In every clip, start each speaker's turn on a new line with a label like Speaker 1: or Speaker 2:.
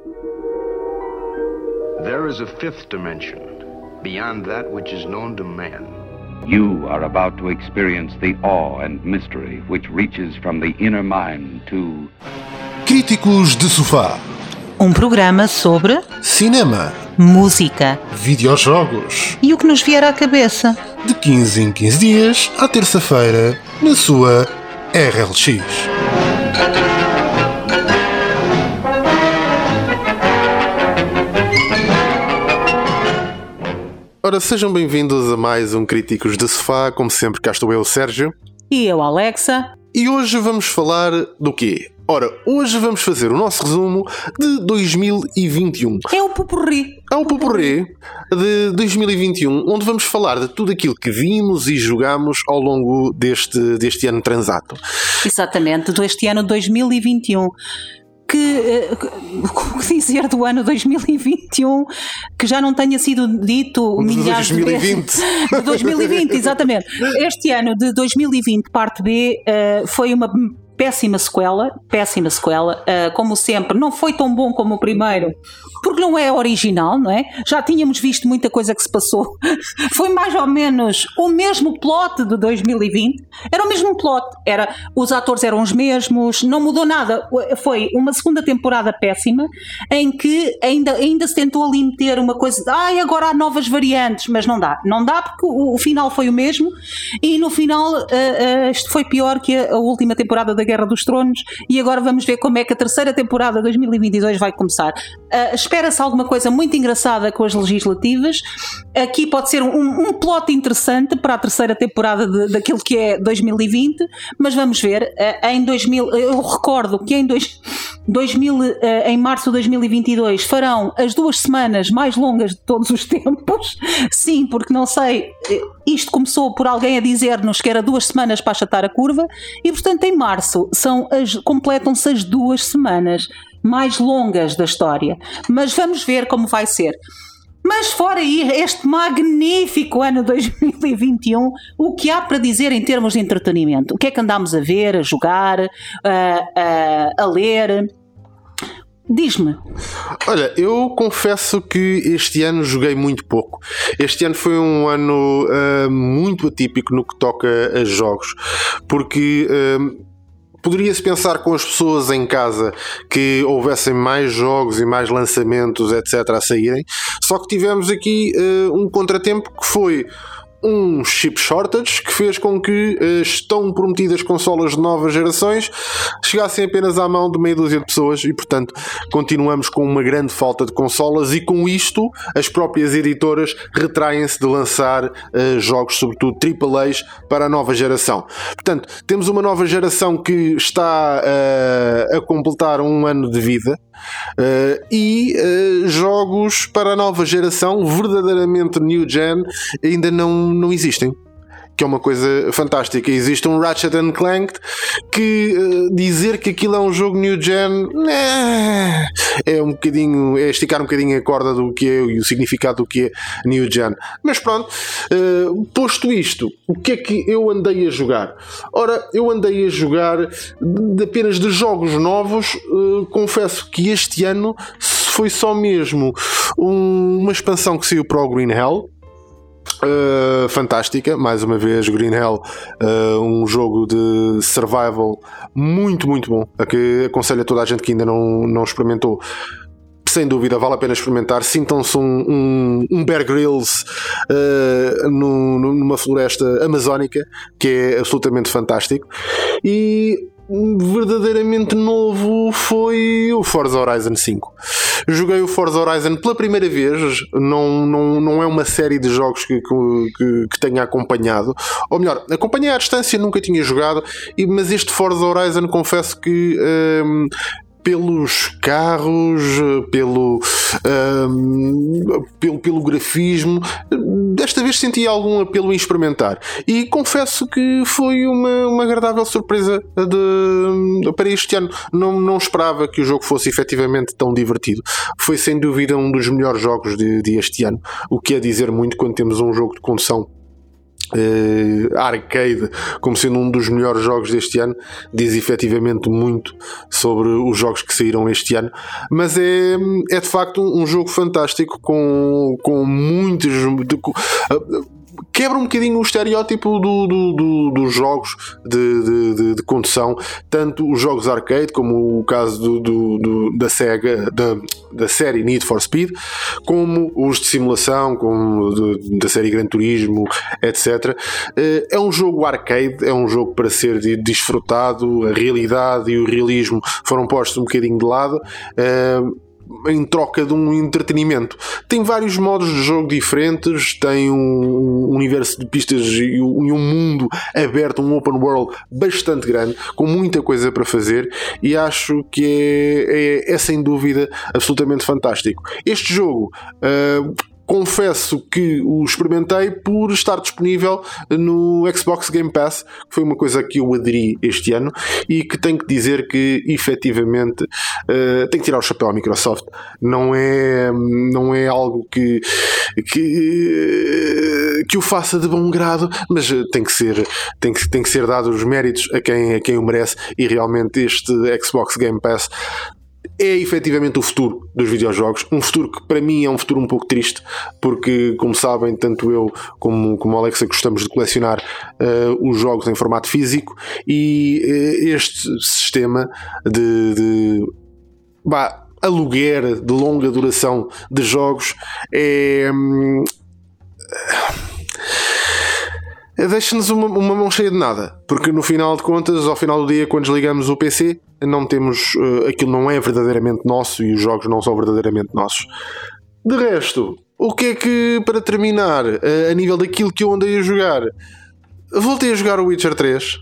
Speaker 1: There is a fifth dimension, beyond that which is known to man.
Speaker 2: You are about to experience the awe and mystery which reaches from the inner mind to...
Speaker 3: Críticos de Sofá.
Speaker 4: Um programa sobre
Speaker 3: cinema,
Speaker 4: música,
Speaker 3: videojogos
Speaker 4: e o que nos vier à cabeça.
Speaker 3: De 15 em 15 dias, à terça-feira, na sua RLX. Ora, sejam bem-vindos a mais um Críticos de Sofá. Como sempre, cá estou eu, Sérgio.
Speaker 4: E eu, Alexa.
Speaker 3: E hoje vamos falar do quê? Ora, hoje vamos fazer o nosso resumo de 2021.
Speaker 4: É o popurrí.
Speaker 3: É o popurrí de 2021, onde vamos falar de tudo aquilo que vimos e jogámos ao longo deste ano transato.
Speaker 4: Exatamente, deste ano 2021. O que dizer do ano 2021 que já não tenha sido dito milhares de vezes? De 2020, exatamente. Este ano de 2020, parte B, foi uma péssima sequela, como sempre, não foi tão bom como o primeiro, porque não é original, não é? Já tínhamos visto muita coisa que se passou. Foi mais ou menos o mesmo plot de 2020, era o mesmo plot, os atores eram os mesmos, não mudou nada. Foi uma segunda temporada péssima, em que ainda se tentou ali meter uma coisa de, agora há novas variantes, mas não dá porque o final foi o mesmo, e no final isto foi pior que a última temporada da Guerra dos Tronos, e agora vamos ver como é que a terceira temporada de 2022 vai começar. Espera-se alguma coisa muito engraçada com as legislativas. Aqui pode ser um plot interessante para a terceira temporada daquilo que é 2020, mas vamos ver. Eu recordo que em março de 2022 farão as 2 semanas mais longas de todos os tempos. Sim, porque não sei, isto começou por alguém a dizer-nos que era 2 semanas para achatar a curva, e portanto em março completam-se as 2 semanas mais longas da história. Mas vamos ver como vai ser. Mas fora aí, este magnífico ano 2021, o que há para dizer em termos de entretenimento? O que é que andámos a ver, a jogar, a ler? Diz-me.
Speaker 3: Olha, eu confesso que este ano joguei muito pouco. Este ano foi um ano muito atípico no que toca a jogos, porque poderia-se pensar com as pessoas em casa que houvessem mais jogos e mais lançamentos, etc., a saírem, só que tivemos aqui um contratempo que foi um chip shortage, que fez com que as tão prometidas consolas de novas gerações chegassem apenas à mão de meia dúzia de pessoas, e portanto continuamos com uma grande falta de consolas, e com isto as próprias editoras retraem-se de lançar jogos, sobretudo AAAs, para a nova geração. Portanto, temos uma nova geração que está a completar um ano de vida, e jogos para a nova geração verdadeiramente new gen ainda não existem, que é uma coisa fantástica. Existe um Ratchet & Clank que dizer que aquilo é um jogo new gen é esticar um bocadinho a corda do que é e o significado do que é new gen. Mas pronto, posto isto, o que é que eu andei a jogar? Ora, eu andei a jogar apenas de jogos novos. Confesso que este ano foi só mesmo uma expansão que saiu para o Green Hell. Fantástica, mais uma vez Green Hell, um jogo de survival muito, muito bom, que aconselho a toda a gente que ainda não experimentou. Sem dúvida, vale a pena experimentar. Sintam-se um Bear Grylls numa floresta amazónica, que é absolutamente fantástico. E verdadeiramente novo foi o Forza Horizon 5. Joguei o Forza Horizon pela primeira vez. Não é uma série de jogos que tenha acompanhado, ou melhor, acompanhei à distância, nunca tinha jogado, mas este Forza Horizon, confesso que pelos carros, pelo grafismo, desta vez senti algum apelo em experimentar, e confesso que foi uma agradável surpresa para este ano. Não esperava que o jogo fosse efetivamente tão divertido. Foi sem dúvida um dos melhores jogos de este ano, o que é dizer muito quando temos um jogo de condução arcade como sendo um dos melhores jogos deste ano, diz efetivamente muito sobre os jogos que saíram este ano, mas é de facto um jogo fantástico com muitos quebra um bocadinho o estereótipo dos jogos de condução, tanto os jogos arcade como o caso da Sega, da série Need for Speed, como os de simulação, como da série Gran Turismo, etc. É um jogo arcade, é um jogo para ser desfrutado, a realidade e o realismo foram postos um bocadinho de lado, em troca de um entretenimento. Tem vários modos de jogo diferentes, tem um universo de pistas e um mundo aberto, um open world bastante grande, com muita coisa para fazer, e acho que é sem dúvida absolutamente fantástico. Este jogo, confesso que o experimentei por estar disponível no Xbox Game Pass, que foi uma coisa que eu aderi este ano, e que tenho que dizer que efetivamente tenho que tirar o chapéu à Microsoft. Não é algo que o faça de bom grado, mas tem que ser dados os méritos a quem o merece, e realmente este Xbox Game Pass é efetivamente o futuro dos videojogos, um futuro que para mim é um futuro um pouco triste, porque, como sabem, tanto eu como a Alexa gostamos de colecionar os jogos em formato físico, e este sistema de aluguer de longa duração de jogos deixa-nos uma mão cheia de nada, porque no final de contas, ao final do dia, quando desligamos o PC, não temos aquilo, não é verdadeiramente nosso, e os jogos não são verdadeiramente nossos. De resto, o que é que, para terminar, a nível daquilo que eu andei a jogar, voltei a jogar o Witcher 3.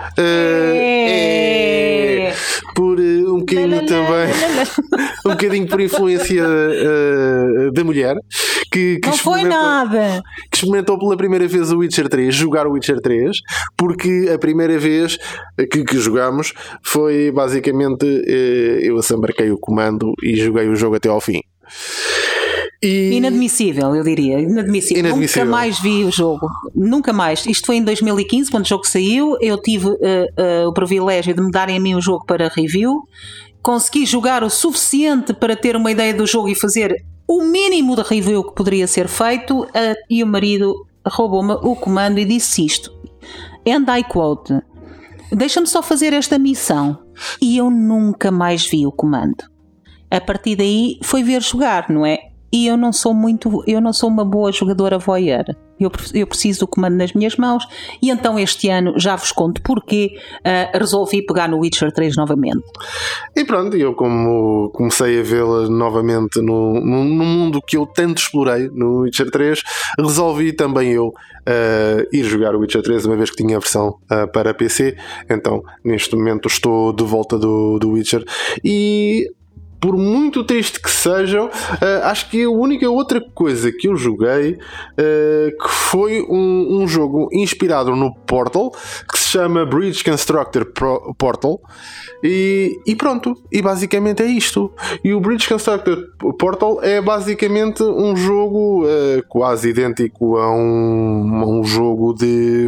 Speaker 3: Por um bocadinho também um bocadinho por influência da mulher que
Speaker 4: não foi nada,
Speaker 3: que experimentou pela primeira vez o Witcher 3, jogar o Witcher 3, porque a primeira vez que jogámos foi basicamente eu assambarquei o comando e joguei o jogo até ao fim.
Speaker 4: Inadmissível, eu diria. Inadmissível. Nunca mais vi o jogo. Nunca mais. Isto foi em 2015, quando o jogo saiu. Eu tive o privilégio de me darem a mim o jogo para review. Consegui jogar o suficiente para ter uma ideia do jogo e fazer o mínimo de review que poderia ser feito. E o marido roubou-me o comando e disse isto. And I quote: deixa-me só fazer esta missão. E eu nunca mais vi o comando. A partir daí foi ver jogar, não é? E eu não sou uma boa jogadora voyeur. Eu preciso do comando nas minhas mãos, e então este ano já vos conto porquê resolvi pegar no Witcher 3 novamente.
Speaker 3: E pronto, eu como comecei a vê-la novamente no mundo que eu tanto explorei, no Witcher 3, resolvi também eu ir jogar o Witcher 3, uma vez que tinha a versão para PC. Então neste momento estou de volta do Witcher, e por muito triste que sejam, acho que a única outra coisa que eu joguei que foi um jogo inspirado no Portal, que se chama Bridge Constructor Portal, e pronto, e basicamente é isto. E o Bridge Constructor Portal é basicamente um jogo quase idêntico a um jogo de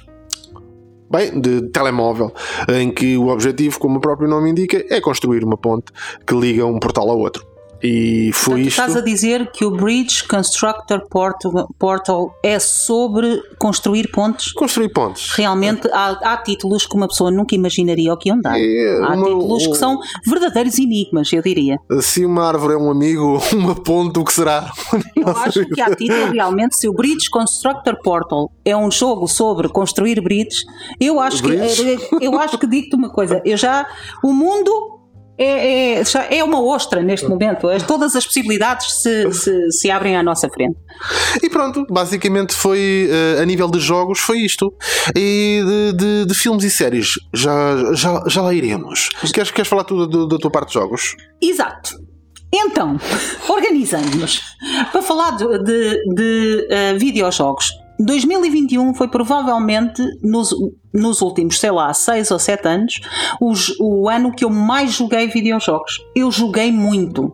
Speaker 3: telemóvel, em que o objetivo, como o próprio nome indica, é construir uma ponte que liga um portal ao outro. E foi
Speaker 4: então,
Speaker 3: isto.
Speaker 4: Estás a dizer que o Bridge Constructor Portal é sobre construir pontes?
Speaker 3: Construir pontes.
Speaker 4: Realmente há títulos que uma pessoa nunca imaginaria o que iam dar. Há títulos que são verdadeiros enigmas, eu diria.
Speaker 3: Se uma árvore é um amigo, uma ponte, o que será?
Speaker 4: Eu acho que há títulos realmente. Se o Bridge Constructor Portal é um jogo sobre construir bridges, eu acho que digo-te uma coisa. O mundo é uma ostra neste momento. Todas as possibilidades se abrem à nossa frente.
Speaker 3: E pronto, basicamente foi a nível de jogos foi isto. E de filmes e séries já lá iremos. Queres falar tudo da tua parte de jogos?
Speaker 4: Exato. Então, organizando-nos para falar de videojogos. 2021 foi provavelmente, nos últimos, 6 ou 7 anos, o ano que eu mais joguei videojogos. Eu joguei muito.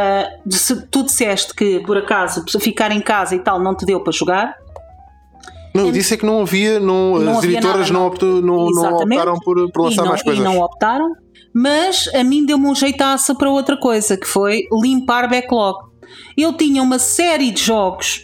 Speaker 4: Se tu disseste que, por acaso, ficar em casa e tal não te deu para jogar,
Speaker 3: Não, disse é que não havia, as editoras não optaram por lançar mais coisas.
Speaker 4: E não optaram, mas a mim deu-me um jeitaço para outra coisa, que foi limpar backlog. Eu tinha uma série de jogos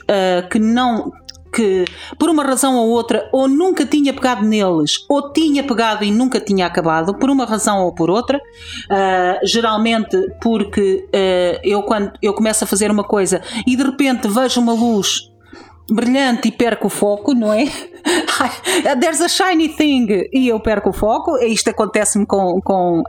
Speaker 4: que por uma razão ou outra ou nunca tinha pegado neles ou tinha pegado e nunca tinha acabado, por uma razão ou por outra, geralmente porque quando eu começo a fazer uma coisa e de repente vejo uma luz brilhante e perco o foco, não é? There's a shiny thing e eu perco o foco. Isto acontece-me com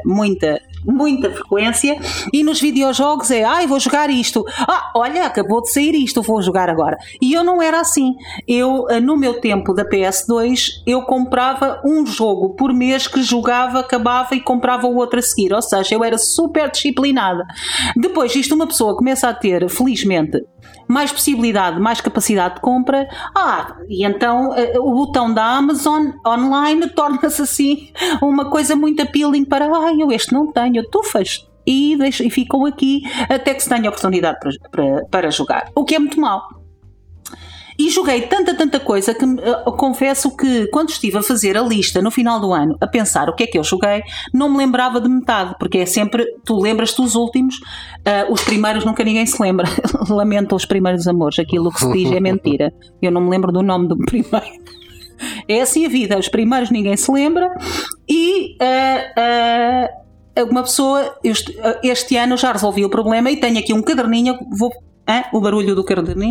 Speaker 4: muita frequência. E nos videojogos vou jogar isto, olha, acabou de sair isto, vou jogar agora. E eu não era assim. Eu, no meu tempo da PS2, eu comprava um jogo por mês que jogava, acabava e comprava o outro a seguir, ou seja, eu era super disciplinada. Depois isto uma pessoa começa a ter, felizmente, mais possibilidade, mais capacidade de compra, e então o botão da Amazon online torna-se assim uma coisa muito appealing para, eu este não tenho, tu faz e ficam aqui até que se tenha oportunidade para jogar, o que é muito mau. E joguei tanta coisa que confesso que quando estive a fazer a lista no final do ano, a pensar o que é que eu joguei, não me lembrava de metade, porque é sempre, tu lembras-te dos últimos, os primeiros nunca ninguém se lembra. Lamento os primeiros amores, aquilo que se diz é mentira. Eu não me lembro do nome do primeiro. É assim a vida, os primeiros ninguém se lembra e uma pessoa, este ano já resolvi o problema e tenho aqui um caderninho, o barulho do caderninho.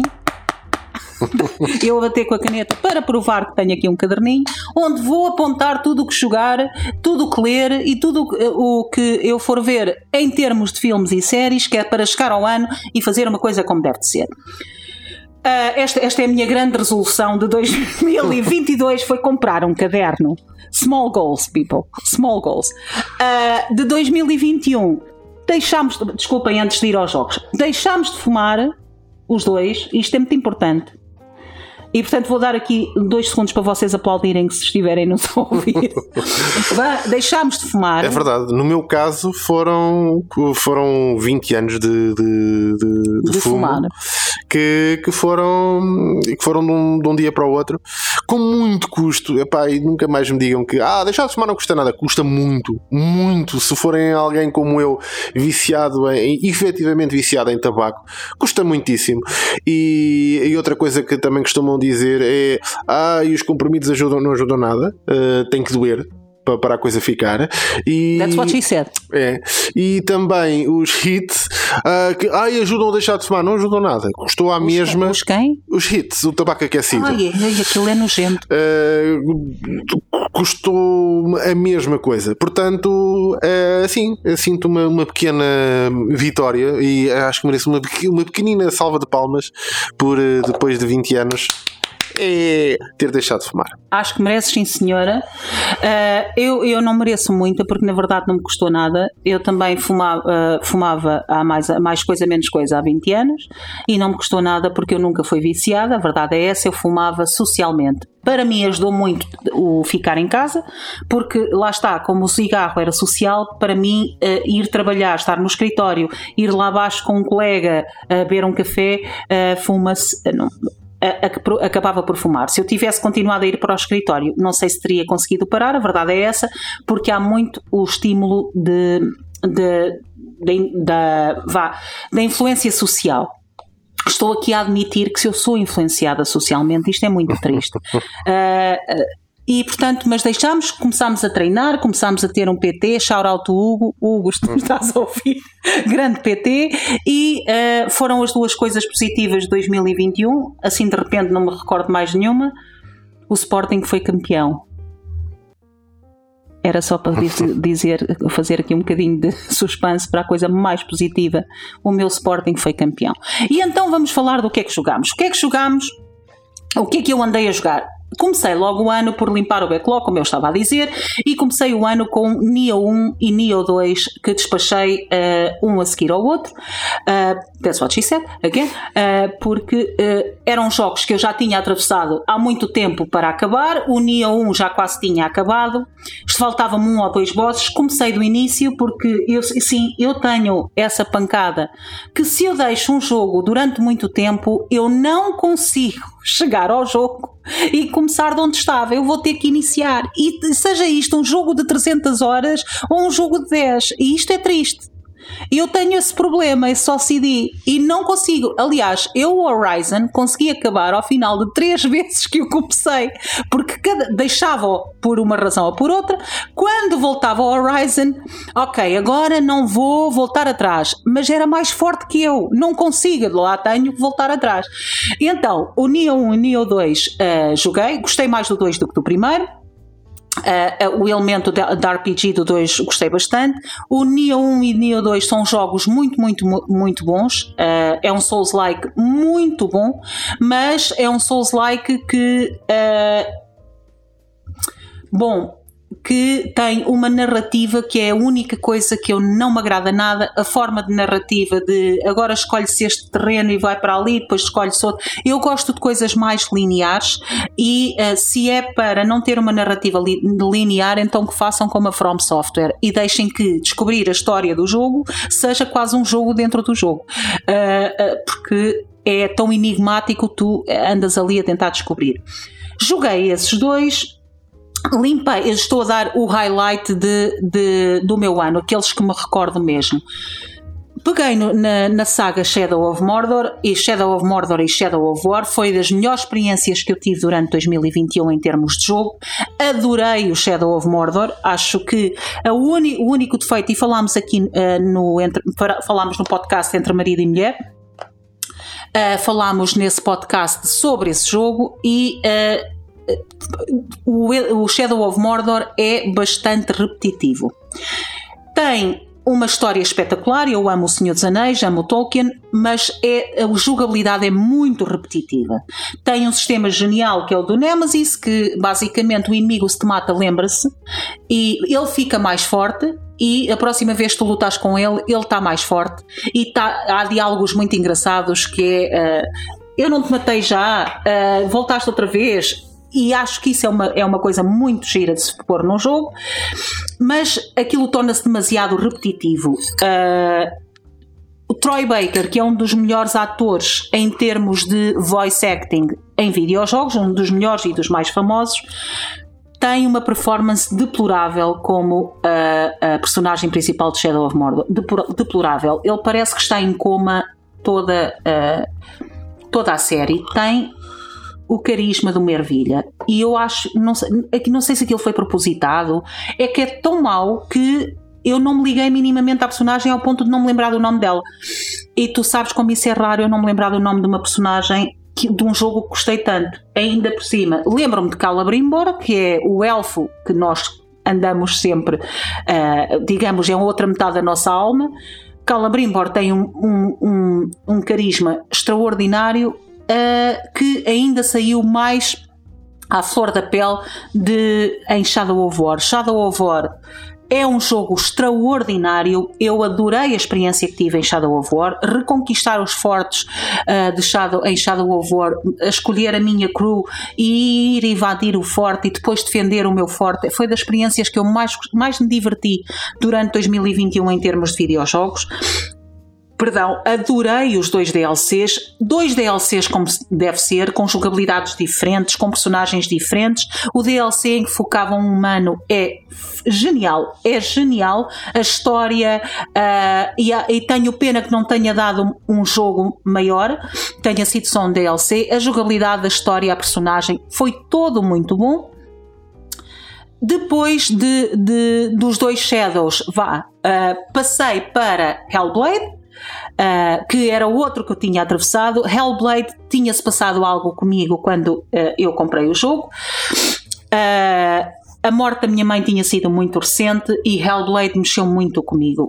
Speaker 4: Eu a bater com a caneta para provar que tenho aqui um caderninho onde vou apontar tudo o que jogar, tudo o que ler e tudo o que eu for ver em termos de filmes e séries, que é para chegar ao ano e fazer uma coisa como deve de ser. Esta é a minha grande resolução de 2022, foi comprar um caderno. Small goals, people, small goals. De 2021 desculpem, antes de ir aos jogos, deixámos de fumar os dois, isto é muito importante. E portanto vou dar aqui 2 segundos para vocês aplaudirem se estiverem nos a ouvir. Deixámos de fumar.
Speaker 3: É verdade, no meu caso foram 20 anos de fumo
Speaker 4: fumar.
Speaker 3: Que foram de um dia para o outro com muito custo. E nunca mais me digam que deixar de fumar não custa nada. Custa muito, muito. Se forem alguém como eu, efetivamente viciado em tabaco, custa muitíssimo. E outra coisa que também costumam dizer é e os comprimidos não ajudam nada, tem que doer para a coisa ficar.
Speaker 4: That's what she said.
Speaker 3: E também os hits que ajudam a deixar de fumar, não ajudam nada, custou à mesma.
Speaker 4: Os quem?
Speaker 3: Os hits, o tabaco aquecido.
Speaker 4: Aquilo é nojento.
Speaker 3: Custou a mesma coisa, portanto sinto uma pequena vitória e acho que mereço uma pequenina salva de palmas por depois de 20 anos ter deixado de fumar.
Speaker 4: Acho que mereces, sim senhora. Eu não mereço muita, porque na verdade não me custou nada. Eu também fumava há mais coisa menos coisa há 20 anos e não me custou nada porque eu nunca fui viciada. A verdade é essa, eu fumava socialmente. Para mim ajudou muito o ficar em casa, porque lá está, como o cigarro era social, para mim ir trabalhar, estar no escritório, ir lá abaixo com um colega a beber um café, fuma-se... acabava por fumar. Se eu tivesse continuado a ir para o escritório, não sei se teria conseguido parar, a verdade é essa, porque há muito o estímulo da influência social. Estou aqui a admitir que se eu sou influenciada socialmente, isto é muito triste. E portanto, mas começámos a treinar, começámos a ter um PT, shout out to Hugo, se tu estás a ouvir, grande PT, e foram as 2 coisas positivas de 2021, assim de repente não me recordo mais nenhuma. O Sporting foi campeão. Era só para fazer aqui um bocadinho de suspense para a coisa mais positiva. O meu Sporting foi campeão. E então vamos falar do que é que jogámos. O que é que jogámos? O que é que eu andei a jogar? comecei logo o ano por limpar o backlog, como eu estava a dizer, e comecei o ano com Nioh 1 e Nioh 2, que despachei um a seguir ao outro. That's what she said, again. Porque eram jogos que eu já tinha atravessado há muito tempo para acabar. O Nioh 1 já quase tinha acabado. Faltava-me 1 ou 2 bosses. Comecei do início porque eu tenho essa pancada que se eu deixo um jogo durante muito tempo, eu não consigo chegar ao jogo e começar de onde estava. Eu vou ter que iniciar, e seja isto um jogo de 300 horas ou um jogo de 10, e isto é triste. Eu tenho esse problema, esse OCD, e não consigo. Aliás, o Horizon consegui acabar ao final de 3 vezes que eu comecei, porque deixava-o por uma razão ou por outra. Quando voltava ao Horizon, ok, agora não vou voltar atrás, mas era mais forte que eu, não consigo, lá tenho que voltar atrás. Então, o Nioh 1 e Nioh 2 joguei, gostei mais do 2 do que do primeiro. O elemento da RPG do 2 gostei bastante. O Nioh 1 e Nioh 2 são jogos muito, muito, muito bons. É um Souls-like muito bom, mas é um Souls-like que tem uma narrativa que é a única coisa que eu não me agrada nada. A forma de narrativa de agora escolhe-se este terreno e vai para ali, depois escolhe-se outro. Eu gosto de coisas mais lineares, e se é para não ter uma narrativa linear, então que façam como a From Software e deixem que descobrir a história do jogo seja quase um jogo dentro do jogo, porque é tão enigmático, tu andas ali a tentar descobrir. Joguei esses dois, limpei, estou a dar o highlight do meu ano, aqueles que me recordo mesmo. Peguei na saga Shadow of Mordor e Shadow of War foi das melhores experiências que eu tive durante 2021 em termos de jogo. Adorei o Shadow of Mordor. Acho que o único defeito, e falámos aqui falámos no podcast Entre Marido e Mulher, falámos nesse podcast sobre esse jogo, e o Shadow of Mordor é bastante repetitivo. Tem uma história espetacular, eu amo o Senhor dos Anéis, amo o Tolkien, mas a jogabilidade é muito repetitiva. Tem um sistema genial que é o do Nemesis, que basicamente o inimigo, se te mata, lembra-se, e ele fica mais forte, e a próxima vez que tu lutas com ele está mais forte, e há diálogos muito engraçados que é eu não te matei já, voltaste outra vez. E acho que isso é uma coisa muito gira de se pôr num jogo, mas aquilo torna-se demasiado repetitivo. O Troy Baker, que é um dos melhores atores em termos de voice acting em videojogos, um dos melhores e dos mais famosos, tem uma performance deplorável como a personagem principal de Shadow of Mordor. Deplorável. Ele parece que está em coma toda a série. Tem o carisma de uma ervilha, e eu acho, não sei se aquilo foi propositado, é que é tão mau que eu não me liguei minimamente à personagem ao ponto de não me lembrar do nome dela. E tu sabes como isso é raro, eu não me lembrar do nome de uma personagem de um jogo que gostei tanto. Ainda por cima, lembro-me de Celebrimbor, que é o elfo que nós andamos sempre, digamos, é a outra metade da nossa alma. Celebrimbor tem um carisma extraordinário, que ainda saiu mais à flor da pele em Shadow of War. Shadow of War é um jogo extraordinário. Eu adorei a experiência que tive em Shadow of War. Reconquistar os fortes em Shadow of War, escolher a minha crew e ir invadir o forte e depois defender o meu forte, foi das experiências que eu mais me diverti durante 2021 em termos de videojogos. Adorei os 2 DLCs, 2 DLCs como deve ser, com jogabilidades diferentes, com personagens diferentes. O DLC em que focava um humano é genial, a história, e tenho pena que não tenha dado um jogo maior, tenha sido só um DLC. A jogabilidade da história, a personagem, foi todo muito bom. Depois dos 2 Shadows, passei para Hellblade, que era o outro que eu tinha atravessado. Hellblade tinha-se passado algo comigo quando eu comprei o jogo. A morte da minha mãe tinha sido muito recente e Hellblade mexeu muito comigo.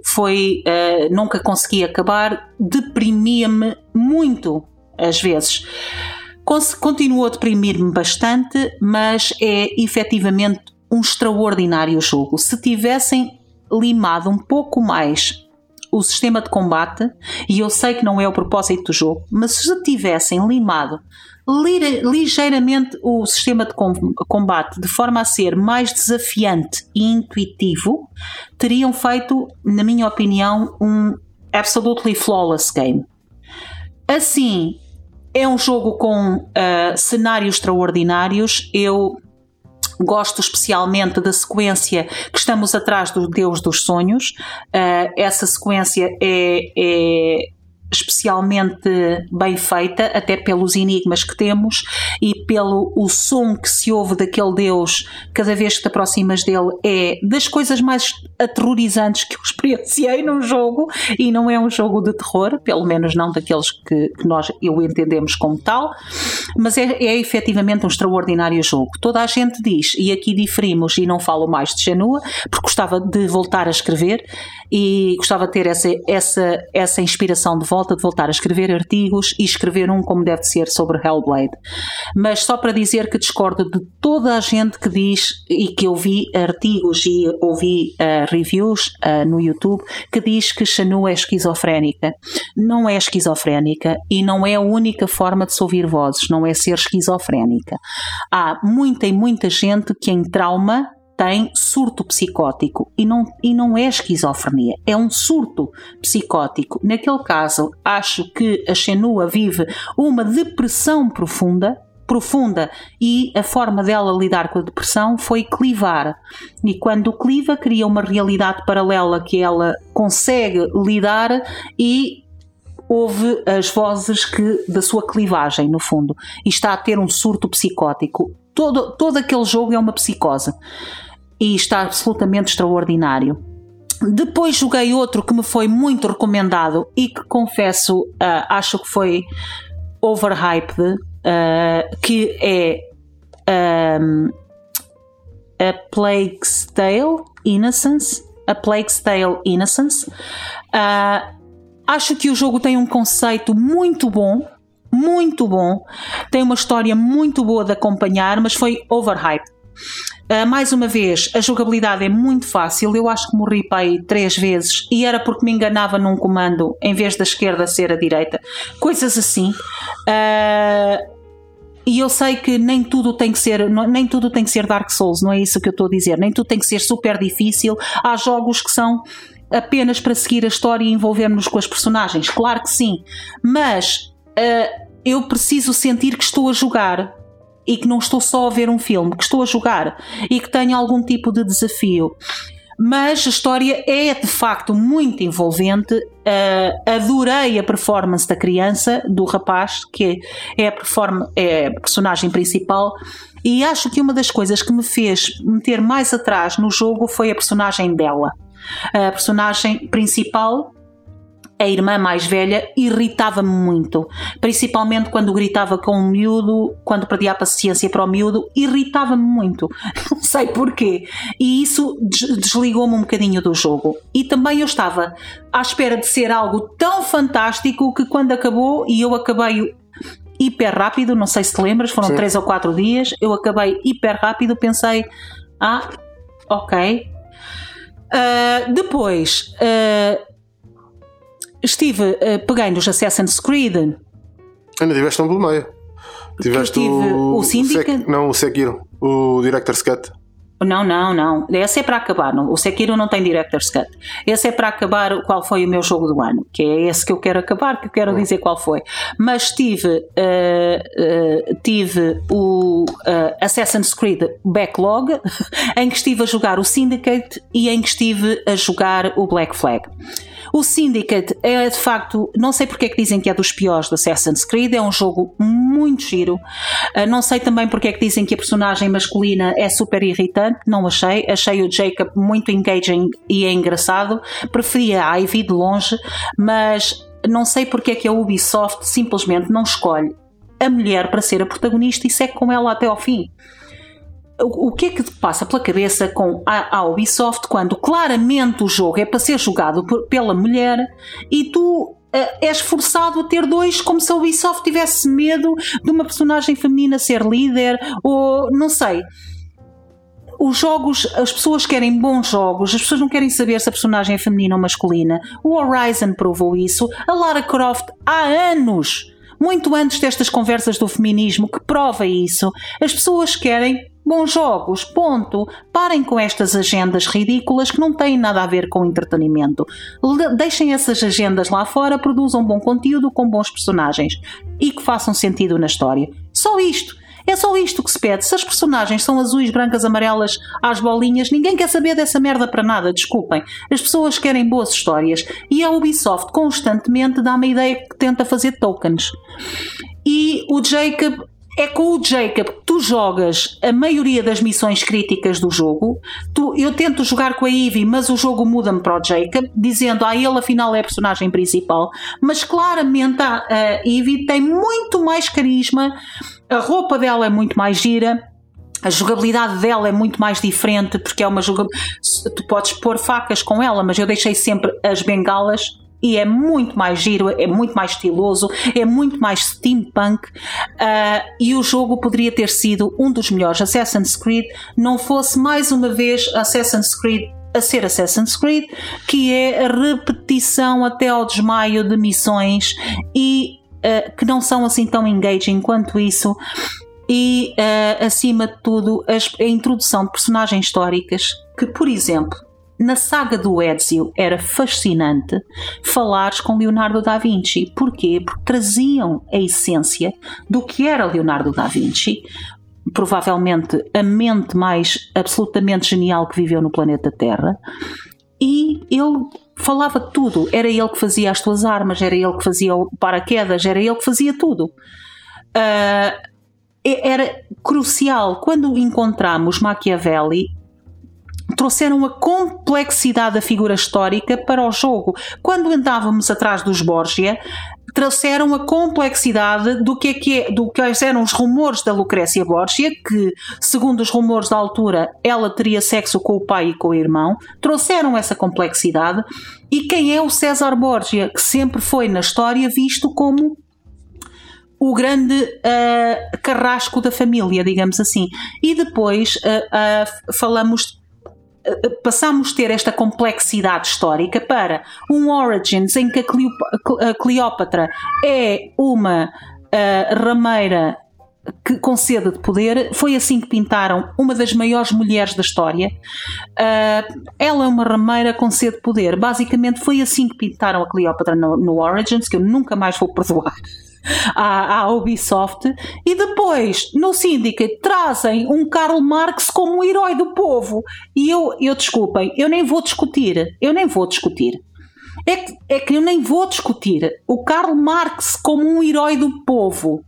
Speaker 4: Nunca consegui acabar, deprimia-me muito às vezes. Continuou a deprimir-me bastante, mas é efetivamente um extraordinário jogo. Se tivessem limado um pouco mais o sistema de combate, e eu sei que não é o propósito do jogo, mas se tivessem limado ligeiramente o sistema de combate de forma a ser mais desafiante e intuitivo, teriam feito, na minha opinião, um absolutely flawless game. Assim, é um jogo com cenários extraordinários. Eu gosto especialmente da sequência que estamos atrás do Deus dos Sonhos. Essa sequência é especialmente bem feita, até pelos enigmas que temos e pelo o som que se ouve daquele Deus cada vez que te aproximas dele. É das coisas mais aterrorizantes que eu experienciei num jogo, e não é um jogo de terror, pelo menos não daqueles que nós o entendemos como tal, mas é efetivamente um extraordinário jogo. Toda a gente diz, e aqui diferimos e não falo mais de Shenmue, porque gostava de voltar a escrever e gostava de ter essa inspiração de voltar a escrever artigos e escrever um como deve ser sobre Hellblade. Mas só para dizer que discordo de toda a gente que diz, e que eu vi artigos e ouvi reviews no YouTube, que diz que Shenmue é esquizofrénica. Não é esquizofrénica, e não é a única forma de se ouvir vozes, não é ser esquizofrénica. Há muita gente que em trauma tem surto psicótico e não é esquizofrenia, é um surto psicótico. Naquele caso, acho que a Shenmue vive uma depressão profunda, e a forma dela lidar com a depressão foi clivar. E quando cliva, cria uma realidade paralela que ela consegue lidar e ouve as vozes da sua clivagem, no fundo, e está a ter um surto psicótico. Todo aquele jogo é uma psicose. E está absolutamente extraordinário. Depois joguei outro que me foi muito recomendado e que, confesso, acho que foi overhyped, que é A Plague's Tale Innocence. Acho que o jogo tem um conceito muito bom, tem uma história muito boa de acompanhar, mas foi overhyped. Mais uma vez, a jogabilidade é muito fácil. Eu acho que morri para aí 3 vezes e era porque me enganava num comando em vez da esquerda ser a direita, coisas assim. E eu sei que nem tudo tem que ser Dark Souls, não é isso que eu estou a dizer, nem tudo tem que ser super difícil. Há jogos que são apenas para seguir a história e envolver-nos com as personagens, claro que sim, mas eu preciso sentir que estou a jogar e que não estou só a ver um filme, que estou a jogar e que tenho algum tipo de desafio. Mas a história é de facto muito envolvente. Adorei a performance da criança, do rapaz, que é a personagem principal, e acho que uma das coisas que me fez meter mais atrás no jogo foi a personagem dela. A personagem principal, a irmã mais velha, irritava-me muito, principalmente quando gritava com o miúdo, quando perdia a paciência para o miúdo, irritava-me muito, não sei porquê, e isso desligou-me um bocadinho do jogo. E também eu estava à espera de ser algo tão fantástico que quando acabou, e eu acabei hiper rápido, não sei se te lembras, foram 3 ou 4 dias, eu acabei hiper rápido, pensei, ok. Depois estive peguei nos Assassin's Creed.
Speaker 3: Ainda tiveste um pelo meio. Tiveste
Speaker 4: o Syndicate?
Speaker 3: Não, o Sekiro, o Director's Cut.
Speaker 4: Não. Esse é para acabar. Não. O Sekiro não tem Director's Cut. Esse é para acabar qual foi o meu jogo do ano. Que é esse que eu quero acabar, que eu quero dizer qual foi. Mas tive o Assassin's Creed Backlog, em que estive a jogar o Syndicate e em que estive a jogar o Black Flag. O Syndicate é de facto, não sei porque é que dizem que é dos piores do Assassin's Creed, é um jogo muito giro. Não sei também porque é que dizem que a personagem masculina é super irritante, não achei o Jacob muito engaging e é engraçado, preferia a Ivy de longe, mas não sei porque é que a Ubisoft simplesmente não escolhe a mulher para ser a protagonista e segue com ela até ao fim. O que é que te passa pela cabeça com a Ubisoft quando claramente o jogo é para ser jogado pela mulher e tu és forçado a ter 2, como se a Ubisoft tivesse medo de uma personagem feminina ser líder, ou não sei. Os jogos, as pessoas querem bons jogos, as pessoas não querem saber se a personagem é feminina ou masculina. O Horizon provou isso, a Lara Croft há anos, muito antes destas conversas do feminismo, que prova isso. As pessoas querem bons jogos, ponto. Parem com estas agendas ridículas que não têm nada a ver com entretenimento. Deixem essas agendas lá fora, produzam bom conteúdo com bons personagens e que façam sentido na história. Só isto. É só isto que se pede. Se as personagens são azuis, brancas, amarelas, às bolinhas, ninguém quer saber dessa merda para nada, desculpem. As pessoas querem boas histórias e a Ubisoft constantemente dá-me a ideia que tenta fazer tokens. E o Jacob... É com o Jacob que tu jogas a maioria das missões críticas do jogo. Eu tento jogar com a Evie, mas o jogo muda-me para o Jacob, dizendo ele afinal é a personagem principal. Mas claramente a Evie tem muito mais carisma, a roupa dela é muito mais gira, a jogabilidade dela é muito mais diferente, porque é uma jogabilidade... Tu podes pôr facas com ela, mas eu deixei sempre as bengalas. E é muito mais giro, é muito mais estiloso, é muito mais steampunk, e o jogo poderia ter sido um dos melhores Assassin's Creed, não fosse mais uma vez Assassin's Creed a ser Assassin's Creed, que é a repetição até ao desmaio de missões e que não são assim tão engaging quanto isso. E acima de tudo a introdução de personagens históricas que, por exemplo, na saga do Ezio era fascinante falares com Leonardo da Vinci. Porquê? Porque traziam a essência do que era Leonardo da Vinci, provavelmente a mente mais absolutamente genial que viveu no planeta Terra, e ele falava de tudo. Era ele que fazia as tuas armas, era ele que fazia o paraquedas, era ele que fazia tudo. Era crucial. Quando encontramos Machiavelli, trouxeram a complexidade da figura histórica para o jogo. Quando andávamos atrás dos Borgia, trouxeram a complexidade do que eram os rumores da Lucrécia Borgia, que, segundo os rumores da altura, ela teria sexo com o pai e com o irmão. Trouxeram essa complexidade. E quem é o César Borgia, que sempre foi na história visto como o grande carrasco da família, digamos assim. E depois passamos a ter esta complexidade histórica para um Origins em que a Cleópatra é uma rameira com sede de poder. Foi assim que pintaram uma das maiores mulheres da história. Ela é uma rameira com sede de poder. Basicamente foi assim que pintaram a Cleópatra no Origins, que eu nunca mais vou perdoar à Ubisoft. E depois no Syndicate trazem um Karl Marx como um herói do povo, e eu desculpem, eu nem vou discutir é que eu nem vou discutir o Karl Marx como um herói do povo.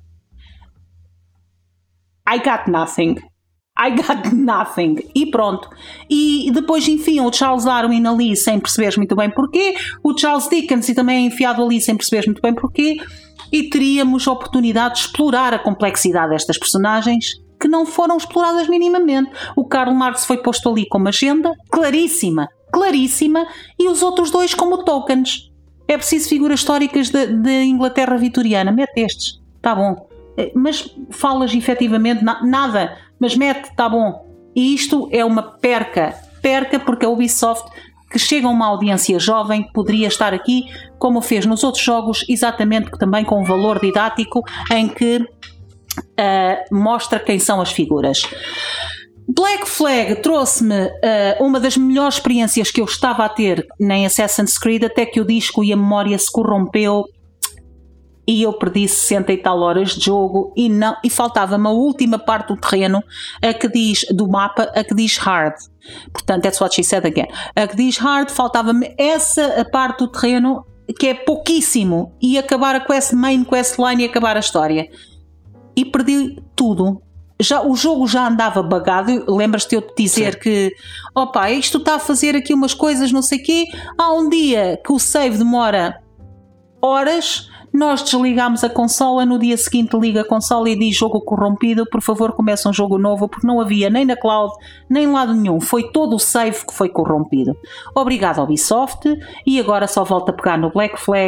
Speaker 4: I got nothing. E pronto. E depois, enfim, o Charles Darwin ali sem perceberes muito bem porquê, o Charles Dickens e também enfiado ali sem perceberes muito bem porquê. E teríamos a oportunidade de explorar a complexidade destas personagens que não foram exploradas minimamente. O Karl Marx foi posto ali como agenda, claríssima, e os outros dois como tokens. É preciso figuras históricas de Inglaterra vitoriana, mete estes, tá bom. Mas falas efetivamente nada, mas mete, tá bom. E isto é uma perca porque a Ubisoft, que chega a uma audiência jovem, poderia estar aqui, como fez nos outros jogos, exatamente também com um valor didático em que mostra quem são as figuras. Black Flag trouxe-me uma das melhores experiências que eu estava a ter em Assassin's Creed, até que o disco e a memória se corrompeu e eu perdi 60 e tal horas de jogo e faltava-me a última parte do terreno, do mapa, a que diz hard. Portanto, that's what she said again. A que diz hard, faltava-me essa parte do terreno, que é pouquíssimo, e acabar a main questline e acabar a história. E perdi tudo. O jogo já andava bugado. Lembras-te eu de dizer Sim. que isto está a fazer aqui umas coisas, não sei o quê. Há um dia que o save demora horas, nós desligamos a consola, no dia seguinte liga a consola e diz jogo corrompido, por favor começa um jogo novo, porque não havia nem na cloud, nem em lado nenhum, foi todo o save que foi corrompido. Obrigado Ubisoft, e agora só volto a pegar no Black Flag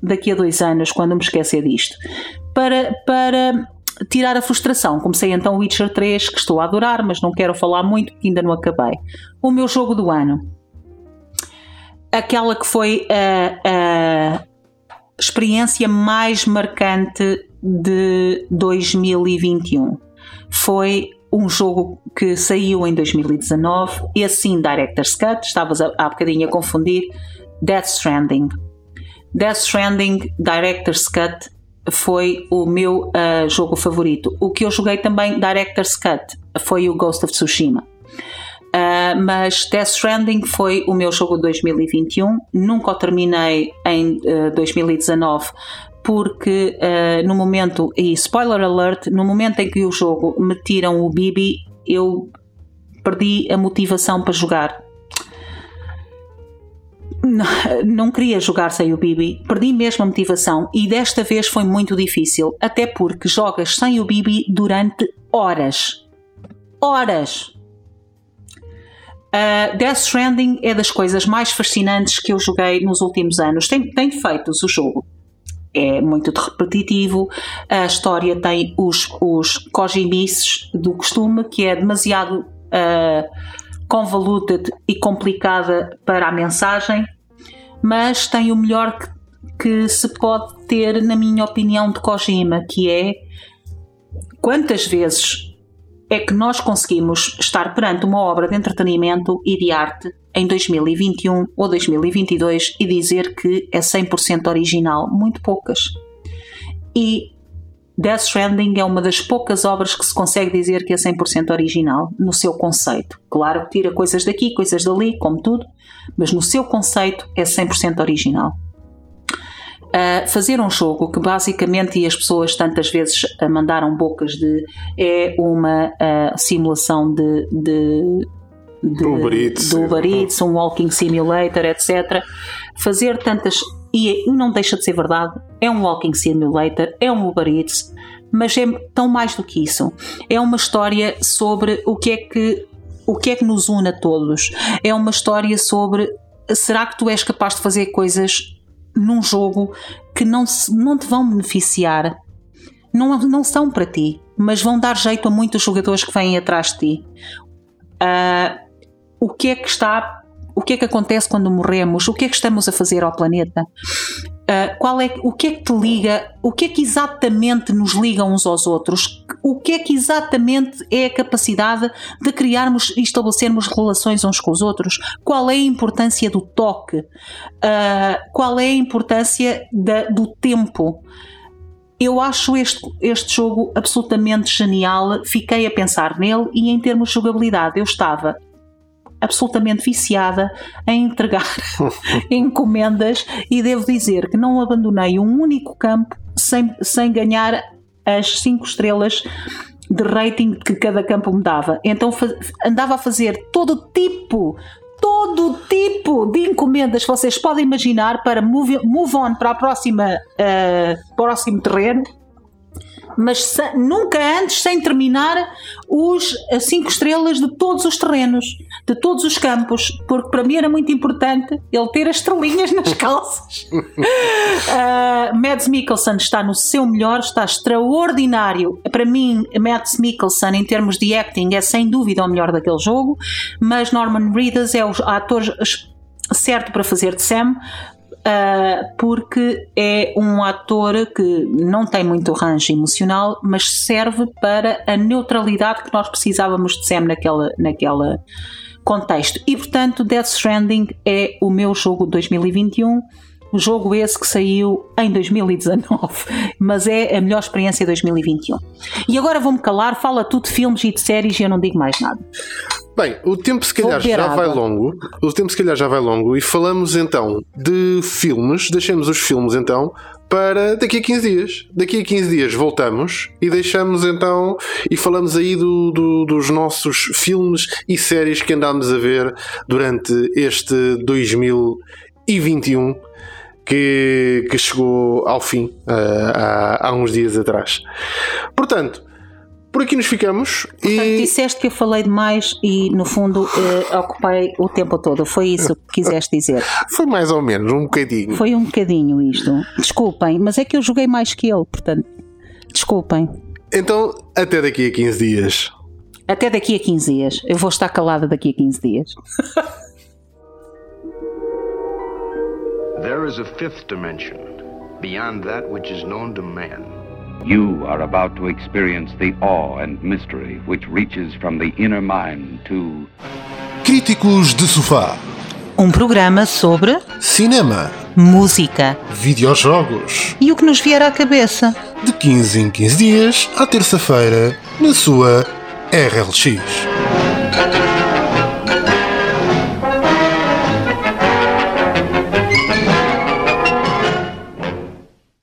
Speaker 4: daqui a 2 anos, quando me esquecer disto, para tirar a frustração. Comecei então o Witcher 3, que estou a adorar, mas não quero falar muito porque ainda não acabei. O meu jogo do ano, aquela que foi a experiência mais marcante de 2021, foi um jogo que saiu em 2019, e assim Director's Cut, estavas há bocadinho a confundir, Death Stranding. Death Stranding Director's Cut foi o meu jogo favorito. O que eu joguei também Director's Cut foi o Ghost of Tsushima. Mas Death Stranding foi o meu jogo de 2021. Nunca o terminei em 2019 porque no momento, e spoiler alert, no momento em que o jogo me tiram o Bibi, eu perdi a motivação para jogar. Não queria jogar sem o Bibi, perdi mesmo a motivação, e desta vez foi muito difícil, até porque jogas sem o Bibi durante horas. Death Stranding é das coisas mais fascinantes que eu joguei nos últimos anos. Tem defeitos o jogo, é muito repetitivo, a história tem os cojimices do costume, que é demasiado convoluted e complicada para a mensagem, mas tem o melhor que se pode ter, na minha opinião, de Kojima, que é: quantas vezes é que nós conseguimos estar perante uma obra de entretenimento e de arte em 2021 ou 2022 e dizer que é 100% original? Muito poucas. E Death Stranding é uma das poucas obras que se consegue dizer que é 100% original no seu conceito. Claro que tira coisas daqui, coisas dali, como tudo, mas no seu conceito é 100% original. Fazer um jogo que basicamente, e as pessoas tantas vezes mandaram bocas de, é uma simulação do Uber Eats, um walking simulator, etc. Fazer tantas, e não deixa de ser verdade, é um walking simulator, é um Uber Eats, mas é tão mais do que isso. É uma história sobre o que é que nos une a todos. É uma história sobre: será que tu és capaz de fazer coisas num jogo que não te vão beneficiar, não são para ti, mas vão dar jeito a muitos jogadores que vêm atrás de ti? O que é que acontece quando morremos? O que é que estamos a fazer ao planeta? O que é que te liga? O que é que exatamente nos liga uns aos outros? O que é que exatamente é a capacidade de criarmos e estabelecermos relações uns com os outros? Qual é a importância do toque? Qual é a importância do tempo? Eu acho este jogo absolutamente genial. Fiquei a pensar nele, e em termos de jogabilidade eu estava absolutamente viciada em entregar encomendas, e devo dizer que não abandonei um único campo sem ganhar as 5 estrelas de rating que cada campo me dava. Então andava a fazer todo tipo de encomendas que vocês podem imaginar para move on para a próximo terreno, mas nunca antes sem terminar as 5 estrelas de todos os terrenos, de todos os campos, porque para mim era muito importante ele ter as estrelinhas nas calças. Mads Mikkelsen está no seu melhor, está extraordinário. Para mim, Mads Mikkelsen, em termos de acting, é sem dúvida o melhor daquele jogo, mas Norman Reedus é o ator certo para fazer de Sam, porque é um ator que não tem muito range emocional, mas serve para a neutralidade que nós precisávamos de Sam naquela contexto. E portanto, Death Stranding é o meu jogo de 2021, o jogo esse que saiu em 2019, mas é a melhor experiência de 2021. E agora vou-me calar, fala tu de filmes e de séries e eu não digo mais nada.
Speaker 3: Bem, o tempo se calhar já vai longo, e falamos então de filmes. Deixemos os filmes então para daqui a 15 dias. Daqui a 15 dias voltamos e deixamos então, e falamos aí dos nossos filmes e séries que andámos a ver durante este 2021 que chegou ao fim há uns dias atrás. Portanto, por aqui nos ficamos.
Speaker 4: Portanto, disseste que eu falei demais e, no fundo, ocupei o tempo todo. Foi isso que quiseste dizer?
Speaker 3: Foi mais ou menos, um bocadinho.
Speaker 4: Foi um bocadinho isto. Desculpem, mas é que eu joguei mais que ele, portanto, desculpem.
Speaker 3: Então, até daqui a 15 dias.
Speaker 4: Até daqui a 15 dias. Eu vou estar calada daqui a 15 dias.
Speaker 1: There is a fifth dimension, beyond that which is known to man.
Speaker 2: You are about to experience the awe and mystery which reaches from the inner mind to...
Speaker 5: Críticos de Sofá.
Speaker 4: Um programa sobre
Speaker 5: cinema,
Speaker 4: música,
Speaker 5: videojogos
Speaker 4: e o que nos vier à cabeça.
Speaker 5: De 15 em 15 dias, à terça-feira, na sua RLX.